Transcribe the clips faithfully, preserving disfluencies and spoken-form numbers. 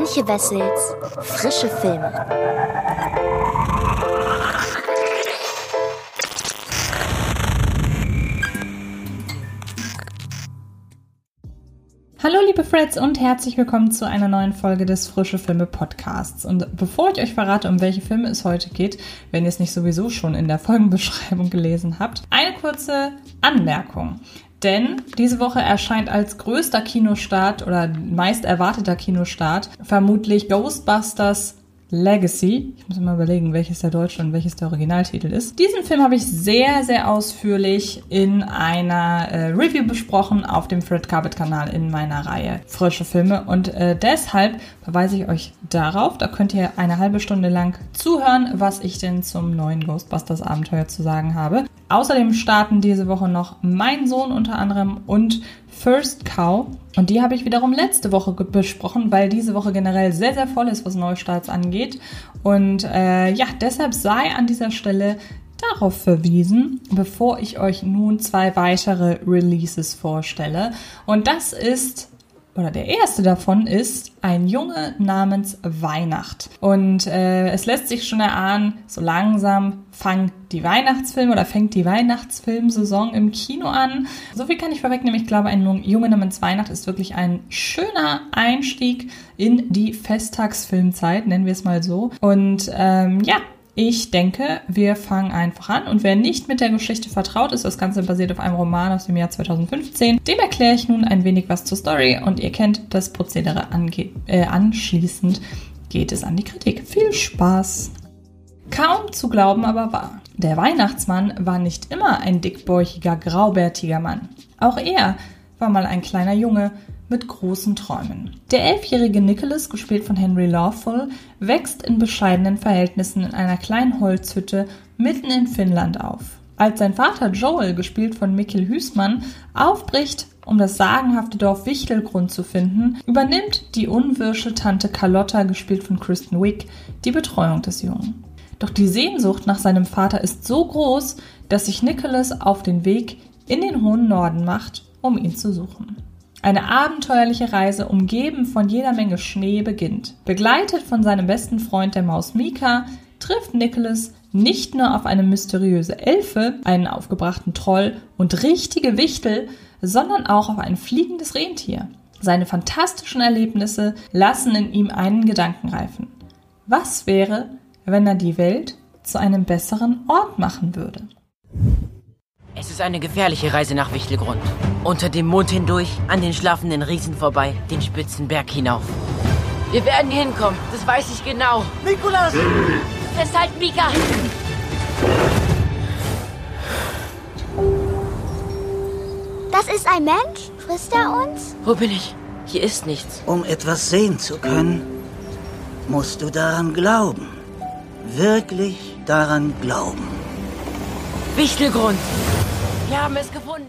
Antje Wessels frische Filme. Hallo liebe Freds und herzlich willkommen zu einer neuen Folge des Frische Filme Podcasts. Und bevor ich euch verrate, um welche Filme es heute geht, wenn ihr es nicht sowieso schon in der Folgenbeschreibung gelesen habt, eine kurze Anmerkung. Denn diese Woche erscheint als größter Kinostart oder meist erwarteter Kinostart vermutlich Ghostbusters Legacy. Ich muss immer überlegen, welches der deutsche und welches der Originaltitel ist. Diesen Film habe ich sehr, sehr ausführlich in einer äh, Review besprochen auf dem Fred Carpet Kanal in meiner Reihe Frische Filme. Und äh, deshalb verweise ich euch darauf. Da könnt ihr eine halbe Stunde lang zuhören, was ich denn zum neuen Ghostbusters Abenteuer zu sagen habe. Außerdem starten diese Woche noch Mein Sohn unter anderem und First Cow. Und die habe ich wiederum letzte Woche besprochen, weil diese Woche generell sehr, sehr voll ist, was Neustarts angeht. Und äh, ja, deshalb sei an dieser Stelle darauf verwiesen, bevor ich euch nun zwei weitere Releases vorstelle. Und das ist, oder der erste davon ist Ein Junge namens Weihnacht. Und äh, es lässt sich schon erahnen, so langsam fangen die Weihnachtsfilme oder fängt die Weihnachtsfilmsaison im Kino an. So viel kann ich vorwegnehmen. Ich glaube, Ein Junge namens Weihnacht ist wirklich ein schöner Einstieg in die Festtagsfilmzeit, nennen wir es mal so. Und ähm, ja, ich denke, wir fangen einfach an. Und wer nicht mit der Geschichte vertraut ist, das Ganze basiert auf einem Roman aus dem Jahr zweitausendfünfzehn, dem erkläre ich nun ein wenig was zur Story und ihr kennt das Prozedere ange- äh, anschließend geht es an die Kritik. Viel Spaß! Kaum zu glauben, aber wahr. Der Weihnachtsmann war nicht immer ein dickbäuchiger, graubärtiger Mann. Auch er war mal ein kleiner Junge mit großen Träumen. Der elfjährige Nicholas, gespielt von Henry Lawful, wächst in bescheidenen Verhältnissen in einer kleinen Holzhütte mitten in Finnland auf. Als sein Vater Joel, gespielt von Mikkel Hüßmann, aufbricht, um das sagenhafte Dorf Wichtelgrund zu finden, übernimmt die unwirsche Tante Carlotta, gespielt von Kristen Wiig, die Betreuung des Jungen. Doch die Sehnsucht nach seinem Vater ist so groß, dass sich Nicholas auf den Weg in den hohen Norden macht, um ihn zu suchen. Eine abenteuerliche Reise, umgeben von jeder Menge Schnee, beginnt. Begleitet von seinem besten Freund der Maus Mika, trifft Nicholas nicht nur auf eine mysteriöse Elfe, einen aufgebrachten Troll und richtige Wichtel, sondern auch auf ein fliegendes Rentier. Seine fantastischen Erlebnisse lassen in ihm einen Gedanken reifen. Was wäre, wenn er die Welt zu einem besseren Ort machen würde? Es ist eine gefährliche Reise nach Wichtelgrund. Unter dem Mond hindurch, an den schlafenden Riesen vorbei, den spitzen Berg hinauf. Wir werden hinkommen, das weiß ich genau. Nikolaus! Festhalten, Mika! Das ist ein Mensch? Frisst er uns? Wo bin ich? Hier ist nichts. Um etwas sehen zu können, musst du daran glauben. Wirklich daran glauben. Wichtelgrund! Wir haben es gefunden!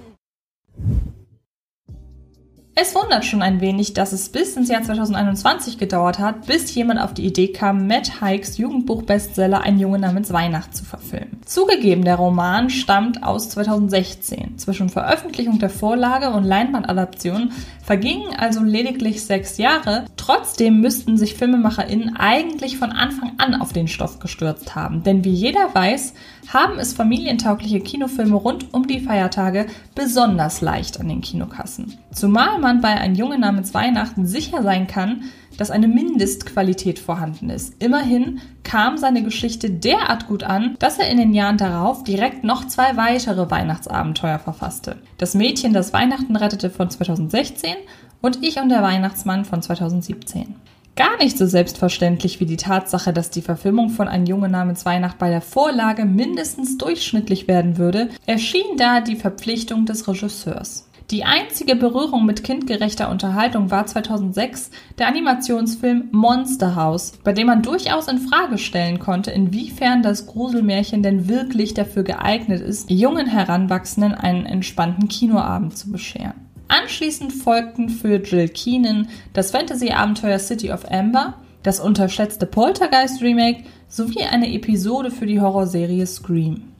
Es wundert schon ein wenig, dass es bis ins Jahr zweitausendeinundzwanzig gedauert hat, bis jemand auf die Idee kam, Matt Haig's Jugendbuch-Bestseller Ein Junge namens Weihnacht zu verfilmen. Zugegeben, der Roman stammt aus zweitausendsechzehn. Zwischen Veröffentlichung der Vorlage und Leinwandadaption vergingen also lediglich sechs Jahre. Trotzdem müssten sich FilmemacherInnen eigentlich von Anfang an auf den Stoff gestürzt haben. Denn wie jeder weiß, haben es familientaugliche Kinofilme rund um die Feiertage besonders leicht an den Kinokassen. Zumal man bei Ein Junge namens Weihnachten sicher sein kann, dass eine Mindestqualität vorhanden ist. Immerhin kam seine Geschichte derart gut an, dass er in den Jahren darauf direkt noch zwei weitere Weihnachtsabenteuer verfasste. Das Mädchen, das Weihnachten rettete von zweitausendsechzehn und Ich und der Weihnachtsmann von zweitausendsiebzehn. Gar nicht so selbstverständlich wie die Tatsache, dass die Verfilmung von Ein Junge namens Weihnacht bei der Vorlage mindestens durchschnittlich werden würde, erschien da die Verpflichtung des Regisseurs. Die einzige Berührung mit kindgerechter Unterhaltung war zweitausendsechs der Animationsfilm Monster House, bei dem man durchaus in Frage stellen konnte, inwiefern das Gruselmärchen denn wirklich dafür geeignet ist, jungen Heranwachsenden einen entspannten Kinoabend zu bescheren. Anschließend folgten für Jill Keenan das Fantasy-Abenteuer City of Amber, das unterschätzte Poltergeist-Remake sowie eine Episode für die Horrorserie Scream.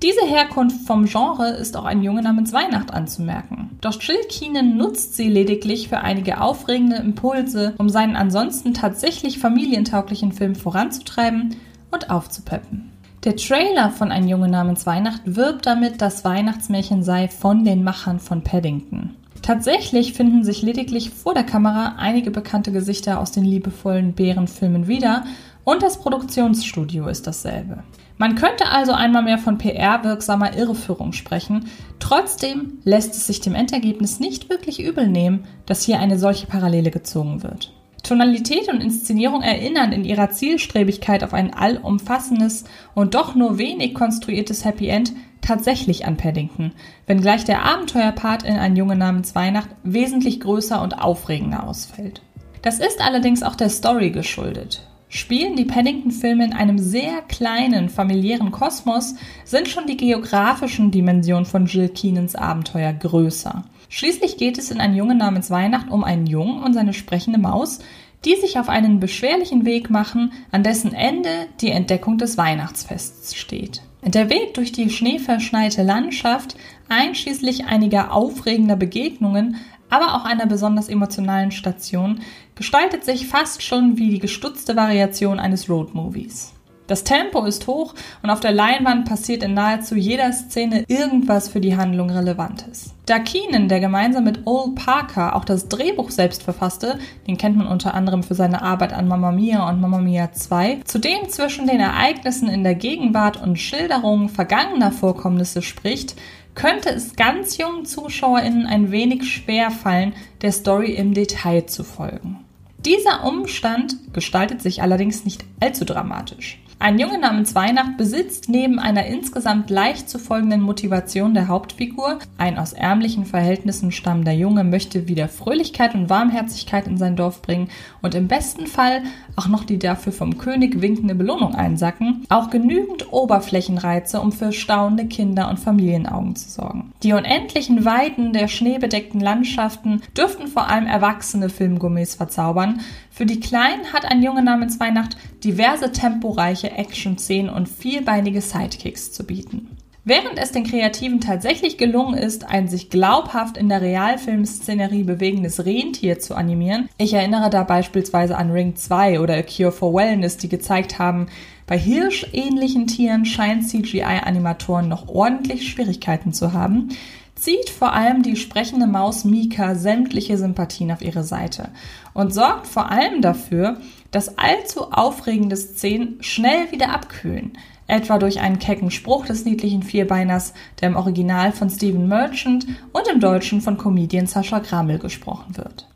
Diese Herkunft vom Genre ist auch Ein Junge namens Weihnacht anzumerken. Doch Jill Keenan nutzt sie lediglich für einige aufregende Impulse, um seinen ansonsten tatsächlich familientauglichen Film voranzutreiben und aufzupeppen. Der Trailer von Ein Junge namens Weihnacht wirbt damit, das Weihnachtsmärchen sei von den Machern von Paddington. Tatsächlich finden sich lediglich vor der Kamera einige bekannte Gesichter aus den liebevollen Bärenfilmen wieder und das Produktionsstudio ist dasselbe. Man könnte also einmal mehr von P R-wirksamer Irreführung sprechen, trotzdem lässt es sich dem Endergebnis nicht wirklich übel nehmen, dass hier eine solche Parallele gezogen wird. Tonalität und Inszenierung erinnern in ihrer Zielstrebigkeit auf ein allumfassendes und doch nur wenig konstruiertes Happy End tatsächlich an Paddington, wenngleich der Abenteuerpart in Ein Junge namens Weihnacht wesentlich größer und aufregender ausfällt. Das ist allerdings auch der Story geschuldet. Spielen die Paddington-Filme in einem sehr kleinen, familiären Kosmos, sind schon die geografischen Dimensionen von Jill Keenans Abenteuer größer. Schließlich geht es in Ein Junge namens Weihnacht um einen Jungen und seine sprechende Maus, die sich auf einen beschwerlichen Weg machen, an dessen Ende die Entdeckung des Weihnachtsfests steht. Der Weg durch die schneeverschneite Landschaft, einschließlich einiger aufregender Begegnungen, aber auch einer besonders emotionalen Station, gestaltet sich fast schon wie die gestutzte Variation eines Roadmovies. Das Tempo ist hoch und auf der Leinwand passiert in nahezu jeder Szene irgendwas für die Handlung Relevantes. Da Keenan, der gemeinsam mit Ol Parker auch das Drehbuch selbst verfasste, den kennt man unter anderem für seine Arbeit an Mamma Mia und Mamma Mia zwei, zudem zwischen den Ereignissen in der Gegenwart und Schilderungen vergangener Vorkommnisse spricht, könnte es ganz jungen ZuschauerInnen ein wenig schwer fallen, der Story im Detail zu folgen. Dieser Umstand gestaltet sich allerdings nicht allzu dramatisch. Ein Junge namens Weihnacht besitzt neben einer insgesamt leicht zu folgenden Motivation der Hauptfigur, ein aus ärmlichen Verhältnissen stammender Junge möchte wieder Fröhlichkeit und Warmherzigkeit in sein Dorf bringen und im besten Fall auch noch die dafür vom König winkende Belohnung einsacken, auch genügend Oberflächenreize, um für staunende Kinder- und Familienaugen zu sorgen. Die unendlichen Weiten der schneebedeckten Landschaften dürften vor allem erwachsene Filmgourmets verzaubern. Für die Kleinen hat Ein Junge namens Weihnacht diverse temporeiche Action-Szenen und vielbeinige Sidekicks zu bieten. Während es den Kreativen tatsächlich gelungen ist, ein sich glaubhaft in der Realfilmszenerie bewegendes Rentier zu animieren, ich erinnere da beispielsweise an Ring zwei oder A Cure for Wellness, die gezeigt haben, bei hirschähnlichen Tieren scheinen C G I-Animatoren noch ordentlich Schwierigkeiten zu haben, zieht vor allem die sprechende Maus Mika sämtliche Sympathien auf ihre Seite und sorgt vor allem dafür, dass allzu aufregende Szenen schnell wieder abkühlen, etwa durch einen kecken Spruch des niedlichen Vierbeiners, der im Original von Stephen Merchant und im Deutschen von Comedian Sascha Grammel gesprochen wird.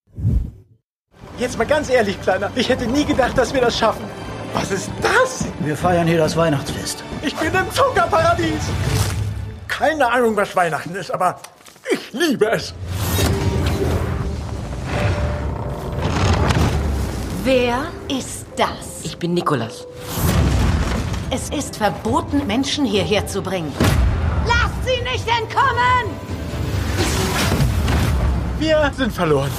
Jetzt mal ganz ehrlich, Kleiner, ich hätte nie gedacht, dass wir das schaffen. Was ist das? Wir feiern hier das Weihnachtsfest. Ich bin im Zuckerparadies. Keine Ahnung, was Weihnachten ist, aber ich liebe es. Wer ist das? Ich bin Nikolas. Es ist verboten, Menschen hierher zu bringen. Lasst sie nicht entkommen! Wir sind verloren.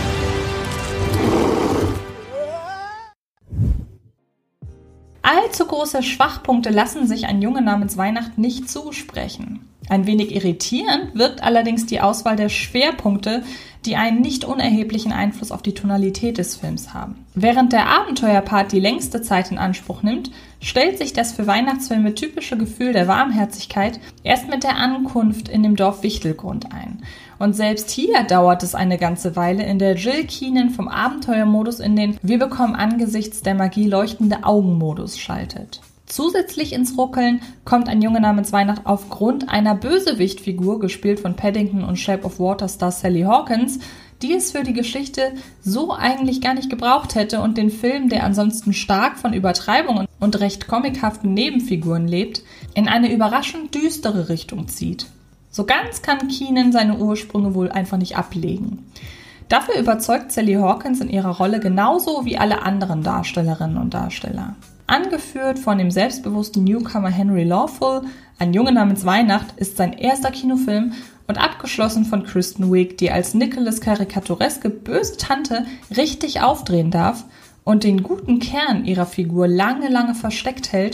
Allzu große Schwachpunkte lassen sich Ein Junge namens Weihnacht nicht zusprechen. Ein wenig irritierend wirkt allerdings die Auswahl der Schwerpunkte, die einen nicht unerheblichen Einfluss auf die Tonalität des Films haben. Während der Abenteuerpart die längste Zeit in Anspruch nimmt, stellt sich das für Weihnachtsfilme typische Gefühl der Warmherzigkeit erst mit der Ankunft in dem Dorf Wichtelgrund ein. Und selbst hier dauert es eine ganze Weile, in der Jill Keenan vom Abenteuermodus in den Wir bekommen angesichts der Magie leuchtende Augenmodus schaltet. Zusätzlich ins Ruckeln kommt Ein Junge namens Weihnacht aufgrund einer Bösewichtfigur, gespielt von Paddington und Shape of Water Star Sally Hawkins, die es für die Geschichte so eigentlich gar nicht gebraucht hätte und den Film, der ansonsten stark von Übertreibungen und recht comichaften Nebenfiguren lebt, in eine überraschend düstere Richtung zieht. So ganz kann Keenan seine Ursprünge wohl einfach nicht ablegen. Dafür überzeugt Sally Hawkins in ihrer Rolle genauso wie alle anderen Darstellerinnen und Darsteller. Angeführt von dem selbstbewussten Newcomer Henry Lawful, Ein Junge namens Weihnacht ist sein erster Kinofilm und abgeschlossen von Kristen Wiig, die als Nicholas karikatureske böse Tante richtig aufdrehen darf und den guten Kern ihrer Figur lange, lange versteckt hält,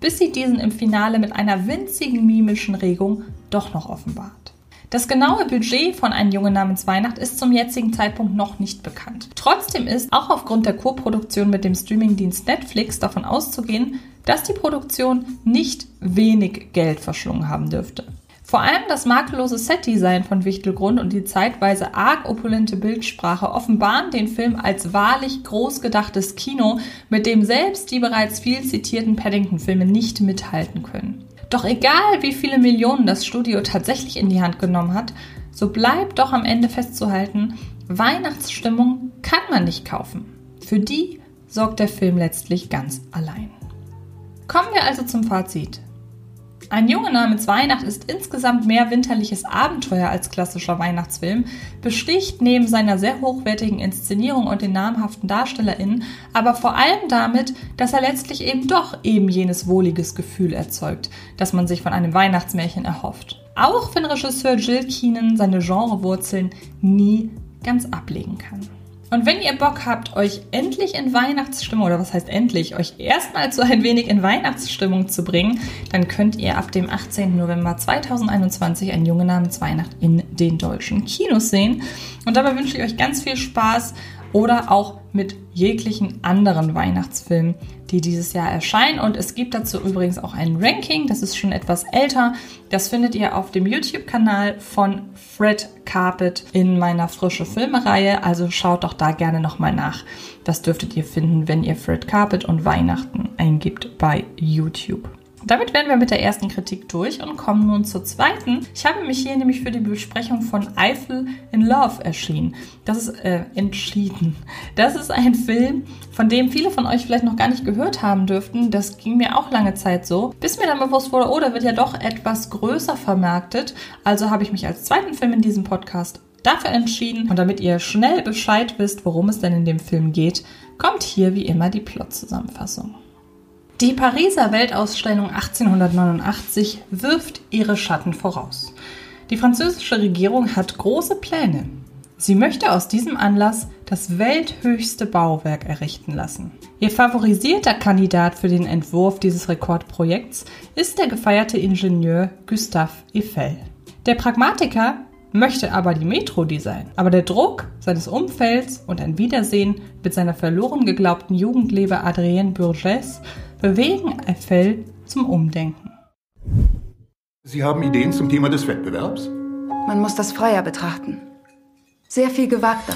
bis sie diesen im Finale mit einer winzigen mimischen Regung doch noch offenbart. Das genaue Budget von Ein Junge namens Weihnacht ist zum jetzigen Zeitpunkt noch nicht bekannt. Trotzdem ist auch aufgrund der Co-Produktion mit dem Streamingdienst Netflix davon auszugehen, dass die Produktion nicht wenig Geld verschlungen haben dürfte. Vor allem das makellose Setdesign von Wichtelgrund und die zeitweise arg opulente Bildsprache offenbaren den Film als wahrlich groß gedachtes Kino, mit dem selbst die bereits viel zitierten Paddington-Filme nicht mithalten können. Doch egal, wie viele Millionen das Studio tatsächlich in die Hand genommen hat, so bleibt doch am Ende festzuhalten, Weihnachtsstimmung kann man nicht kaufen. Für die sorgt der Film letztlich ganz allein. Kommen wir also zum Fazit. Ein Junge namens Weihnacht ist insgesamt mehr winterliches Abenteuer als klassischer Weihnachtsfilm, besticht neben seiner sehr hochwertigen Inszenierung und den namhaften DarstellerInnen aber vor allem damit, dass er letztlich eben doch eben jenes wohliges Gefühl erzeugt, das man sich von einem Weihnachtsmärchen erhofft. Auch wenn Regisseur Jill Keenan seine Genrewurzeln nie ganz ablegen kann. Und wenn ihr Bock habt, euch endlich in Weihnachtsstimmung, oder was heißt endlich, euch erstmal so ein wenig in Weihnachtsstimmung zu bringen, dann könnt ihr ab dem achtzehnten November zweitausendeinundzwanzig Ein Junge namens Weihnacht in den deutschen Kinos sehen. Und dabei wünsche ich euch ganz viel Spaß oder auch mit jeglichen anderen Weihnachtsfilmen, die dieses Jahr erscheinen. Und es gibt dazu übrigens auch ein Ranking, das ist schon etwas älter. Das findet ihr auf dem YouTube-Kanal von Fred Carpet in meiner Frische Filme-Reihe. Also schaut doch da gerne nochmal nach. Das dürftet ihr finden, wenn ihr Fred Carpet und Weihnachten eingibt bei YouTube. Damit wären wir mit der ersten Kritik durch und kommen nun zur zweiten. Ich habe mich hier nämlich für die Besprechung von Eiffel in Love erschienen. Das ist, äh, entschieden. Das ist ein Film, von dem viele von euch vielleicht noch gar nicht gehört haben dürften. Das ging mir auch lange Zeit so. Bis mir dann bewusst wurde, oh, da wird ja doch etwas größer vermarktet. Also habe ich mich als zweiten Film in diesem Podcast dafür entschieden. Und damit ihr schnell Bescheid wisst, worum es denn in dem Film geht, kommt hier wie immer die Plot-Zusammenfassung. Die Pariser Weltausstellung achtzehnhundertneunundachtzig wirft ihre Schatten voraus. Die französische Regierung hat große Pläne. Sie möchte aus diesem Anlass das welthöchste Bauwerk errichten lassen. Ihr favorisierter Kandidat für den Entwurf dieses Rekordprojekts ist der gefeierte Ingenieur Gustave Eiffel. Der Pragmatiker möchte aber die Metro designen. Aber der Druck seines Umfelds und ein Wiedersehen mit seiner verloren geglaubten Jugendliebe Adrienne Bourges bewegen Eiffel zum Umdenken. Sie haben Ideen zum Thema des Wettbewerbs? Man muss das freier betrachten. Sehr viel gewagter.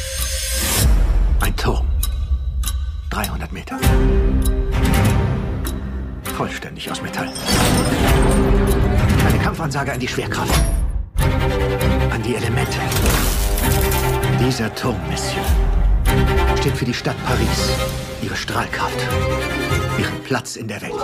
Ein Turm. dreihundert Meter. Vollständig aus Metall. Eine Kampfansage an die Schwerkraft. An die Elemente. Dieser Turm, Monsieur, steht für die Stadt Paris, ihre Strahlkraft, ihren Platz in der Welt.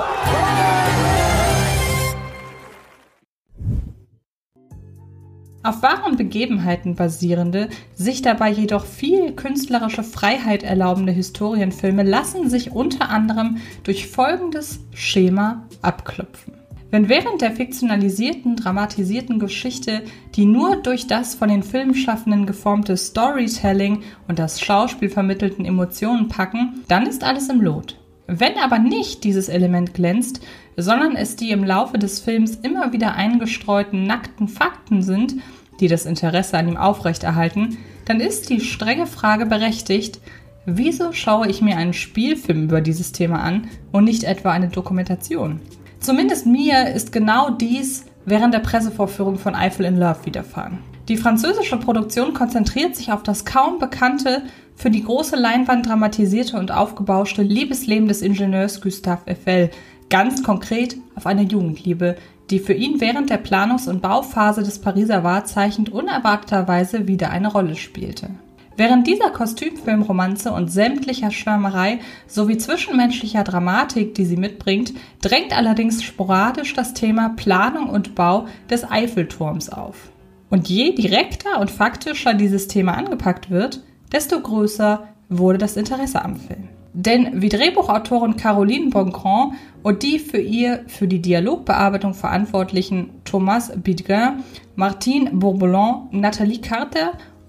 Auf wahren Begebenheiten basierende, sich dabei jedoch viel künstlerische Freiheit erlaubende Historienfilme lassen sich unter anderem durch folgendes Schema abklopfen. Wenn während der fiktionalisierten, dramatisierten Geschichte die nur durch das von den Filmschaffenden geformte Storytelling und das Schauspiel vermittelten Emotionen packen, dann ist alles im Lot. Wenn aber nicht dieses Element glänzt, sondern es die im Laufe des Films immer wieder eingestreuten nackten Fakten sind, die das Interesse an ihm aufrechterhalten, dann ist die strenge Frage berechtigt: Wieso schaue ich mir einen Spielfilm über dieses Thema an und nicht etwa eine Dokumentation? Zumindest mir ist genau dies während der Pressevorführung von Eiffel in Love widerfahren. Die französische Produktion konzentriert sich auf das kaum bekannte, für die große Leinwand dramatisierte und aufgebauschte Liebesleben des Ingenieurs Gustave Eiffel, ganz konkret auf eine Jugendliebe, die für ihn während der Planungs- und Bauphase des Pariser Wahrzeichens unerwarteterweise wieder eine Rolle spielte. Während dieser Kostümfilmromanze und sämtlicher Schwärmerei sowie zwischenmenschlicher Dramatik, die sie mitbringt, drängt allerdings sporadisch das Thema Planung und Bau des Eiffelturms auf. Und je direkter und faktischer dieses Thema angepackt wird, desto größer wurde das Interesse am Film. Denn wie Drehbuchautorin Caroline Bongrand und die für ihr für die Dialogbearbeitung verantwortlichen Thomas Bidguin, Martine Bourboulon, Nathalie Carter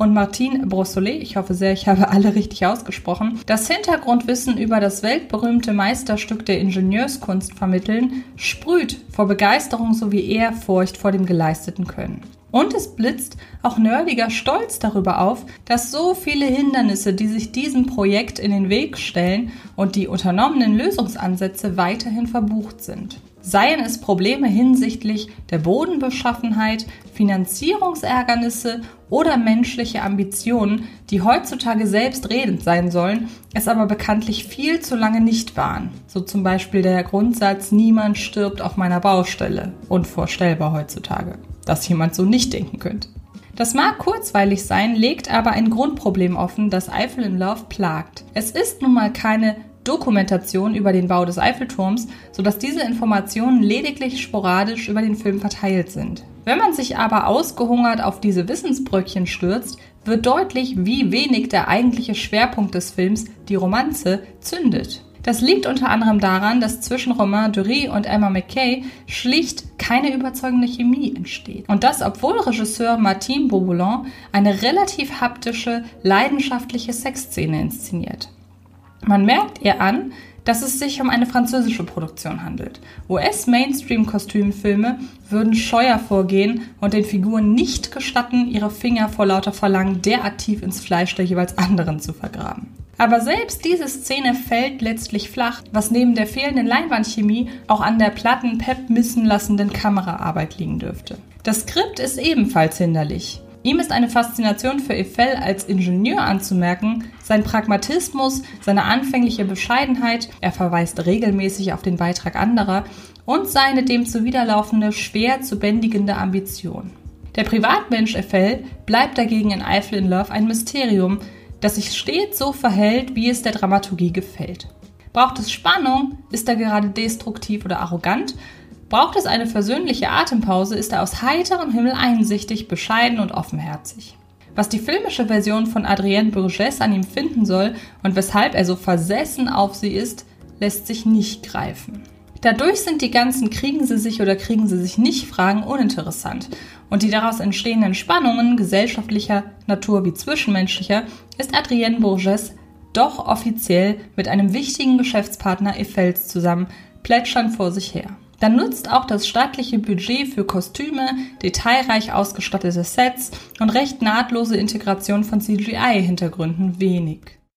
und Martine Brossolet, ich hoffe sehr, ich habe alle richtig ausgesprochen, das Hintergrundwissen über das weltberühmte Meisterstück der Ingenieurskunst vermitteln, sprüht vor Begeisterung sowie Ehrfurcht vor dem geleisteten Können. Und es blitzt auch nerdiger Stolz darüber auf, dass so viele Hindernisse, die sich diesem Projekt in den Weg stellen und die unternommenen Lösungsansätze weiterhin verbucht sind. Seien es Probleme hinsichtlich der Bodenbeschaffenheit, Finanzierungsärgernisse oder menschliche Ambitionen, die heutzutage selbstredend sein sollen, es aber bekanntlich viel zu lange nicht waren. So zum Beispiel der Grundsatz, niemand stirbt auf meiner Baustelle. Unvorstellbar heutzutage, dass jemand so nicht denken könnte. Das mag kurzweilig sein, legt aber ein Grundproblem offen, das Eiffel in Love plagt. Es ist nun mal keine Dokumentation über den Bau des Eiffelturms, sodass diese Informationen lediglich sporadisch über den Film verteilt sind. Wenn man sich aber ausgehungert auf diese Wissensbröckchen stürzt, wird deutlich, wie wenig der eigentliche Schwerpunkt des Films, die Romanze, zündet. Das liegt unter anderem daran, dass zwischen Romain Duris und Emma Mackey schlicht keine überzeugende Chemie entsteht. Und das, obwohl Regisseur Martin Bourboulon eine relativ haptische, leidenschaftliche Sexszene inszeniert. Man merkt ihr an, dass es sich um eine französische Produktion handelt. U S-Mainstream-Kostümfilme würden scheuer vorgehen und den Figuren nicht gestatten, ihre Finger vor lauter Verlangen derart tief ins Fleisch der jeweils anderen zu vergraben. Aber selbst diese Szene fällt letztlich flach, was neben der fehlenden Leinwandchemie auch an der platten, Pep missen lassenden Kameraarbeit liegen dürfte. Das Skript ist ebenfalls hinderlich. Ihm ist eine Faszination für Eiffel als Ingenieur anzumerken, sein Pragmatismus, seine anfängliche Bescheidenheit, er verweist regelmäßig auf den Beitrag anderer und seine dem zuwiderlaufende, schwer zu bändigende Ambition. Der Privatmensch Eiffel bleibt dagegen in Eiffel in Love ein Mysterium, das sich stets so verhält, wie es der Dramaturgie gefällt. Braucht es Spannung, ist er gerade destruktiv oder arrogant? Braucht es eine versöhnliche Atempause, ist er aus heiterem Himmel einsichtig, bescheiden und offenherzig. Was die filmische Version von Adrienne Bourgès an ihm finden soll und weshalb er so versessen auf sie ist, lässt sich nicht greifen. Dadurch sind die ganzen kriegen sie sich oder kriegen sie sich nicht Fragen uninteressant und die daraus entstehenden Spannungen gesellschaftlicher Natur wie zwischenmenschlicher ist Adrienne Bourgès doch offiziell mit einem wichtigen Geschäftspartner Eiffels zusammen, plätschern vor sich her. Dann nutzt auch das stattliche Budget für Kostüme, detailreich ausgestattete Sets und recht nahtlose Integration von C G I-Hintergründen wenig.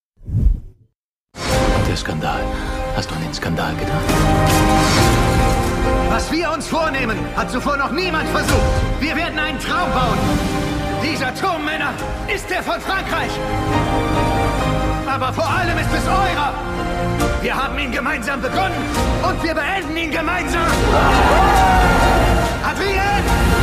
Der Skandal. Hast du an den Skandal gedacht? Was wir uns vornehmen, hat zuvor noch niemand versucht. Wir werden einen Traum bauen. Dieser Turm, Männer, ist der von Frankreich. Aber vor allem ist es eurer. Wir haben ihn gemeinsam begonnen und wir beenden ihn gemeinsam. Adrienne!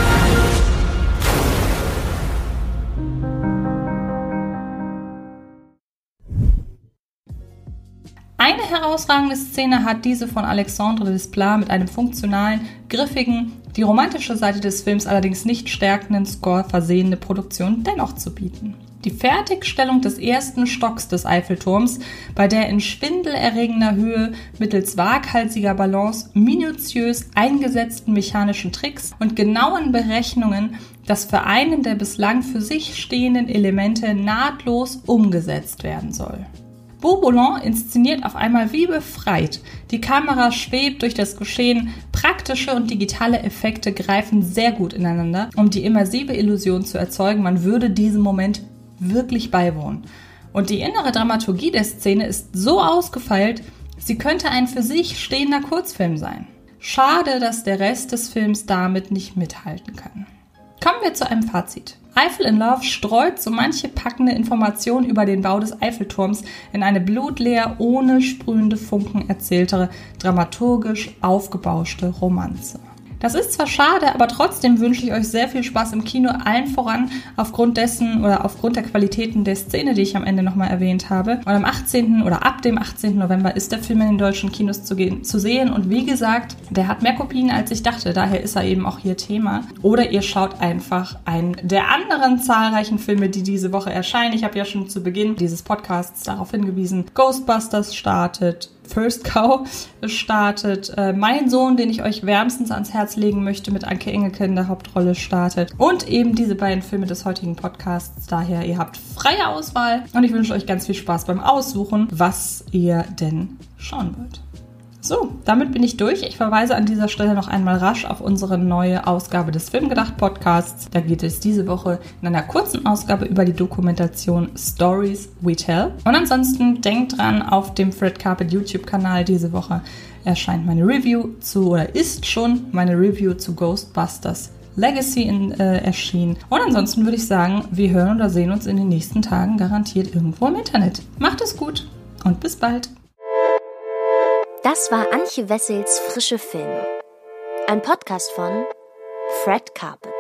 Eine herausragende Szene hat diese von Alexandre Desplat mit einem funktionalen, griffigen, die romantische Seite des Films allerdings nicht stärkenden Score versehene Produktion dennoch zu bieten. Die Fertigstellung des ersten Stocks des Eiffelturms, bei der in schwindelerregender Höhe mittels waghalsiger Balance, minutiös eingesetzten mechanischen Tricks und genauen Berechnungen das Vereinen der bislang für sich stehenden Elemente nahtlos umgesetzt werden soll. Bourboulon inszeniert auf einmal wie befreit. Die Kamera schwebt durch das Geschehen, praktische und digitale Effekte greifen sehr gut ineinander, um die immersive Illusion zu erzeugen, man würde diesem Moment wirklich beiwohnen. Und die innere Dramaturgie der Szene ist so ausgefeilt, sie könnte ein für sich stehender Kurzfilm sein. Schade, dass der Rest des Films damit nicht mithalten kann. Kommen wir zu einem Fazit. Eiffel in Love streut so manche packende Information über den Bau des Eiffelturms in eine blutleer, ohne sprühende Funken erzähltere, dramaturgisch aufgebauschte Romanze. Das ist zwar schade, aber trotzdem wünsche ich euch sehr viel Spaß im Kino, allen voran aufgrund dessen oder aufgrund der Qualitäten der Szene, die ich am Ende nochmal erwähnt habe. Und am achtzehnten oder ab dem achtzehnten November ist der Film in den deutschen Kinos zu, gehen, zu sehen. Und wie gesagt, der hat mehr Kopien, als ich dachte. Daher ist er eben auch hier Thema. Oder ihr schaut einfach einen der anderen zahlreichen Filme, die diese Woche erscheinen. Ich habe ja schon zu Beginn dieses Podcasts darauf hingewiesen, Ghostbusters startet, First Cow startet. Äh, Mein Sohn, den ich euch wärmstens ans Herz legen möchte, mit Anke Engelke in der Hauptrolle startet. Und eben diese beiden Filme des heutigen Podcasts. Daher, ihr habt freie Auswahl und ich wünsche euch ganz viel Spaß beim Aussuchen, was ihr denn schauen wollt. So, damit bin ich durch. Ich verweise an dieser Stelle noch einmal rasch auf unsere neue Ausgabe des Filmgedacht-Podcasts. Da geht es diese Woche in einer kurzen Ausgabe über die Dokumentation Stories We Tell. Und ansonsten denkt dran, auf dem Fred Carpet YouTube-Kanal diese Woche erscheint meine Review zu, oder ist schon meine Review zu Ghostbusters Legacy in, äh, erschienen. Und ansonsten würde ich sagen, wir hören oder sehen uns in den nächsten Tagen garantiert irgendwo im Internet. Macht es gut und bis bald. Das war Antje Wessels Frische Filme. Ein Podcast von Fred Carpet.